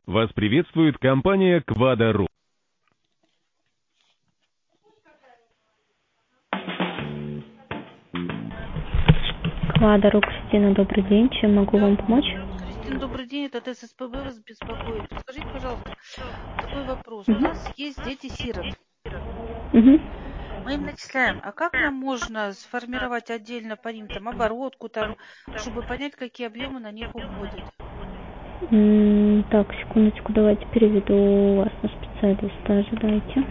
Вас приветствует компания Quadro. Quadro, Кристина, добрый день. Чем могу вам помочь? Кристина, добрый день, это ССПБ вас беспокоит. Подскажите, пожалуйста, такой вопрос. У Мгм. нас есть дети-сирот. Мгм. Мы им начисляем. А как нам можно сформировать отдельно по ним там оборотку, там, чтобы понять, какие объемы на них уходят? Так, секундочку, давайте переведу вас на специалиста. Ожидайте.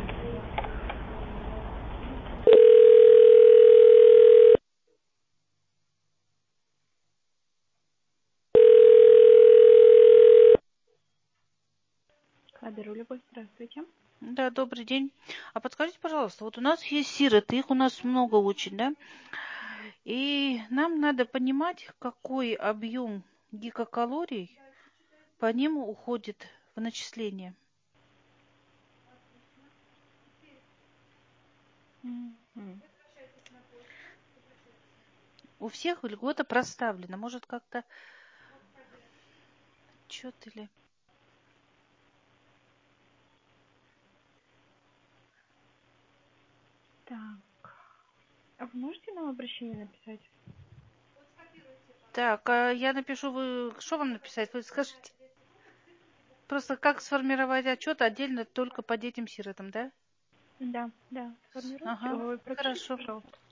Quadro, Любовь, здравствуйте. Да, добрый день. А подскажите, пожалуйста, вот у нас есть сироты, их у нас много очень, да? И нам надо понимать, какой объем гигакалорий по ним уходит в начисление. Мгм. У всех льгота проставлена. Может, как-то что-то ли? Так, а вы можете нам обращение написать? Так, я напишу, вы что вам написать? Вы скажите. Просто как сформировать отчет отдельно только по детям-сиротам, да? Да, сформируйте. Ага, Ой, пропишите, хорошо. пожалуйста.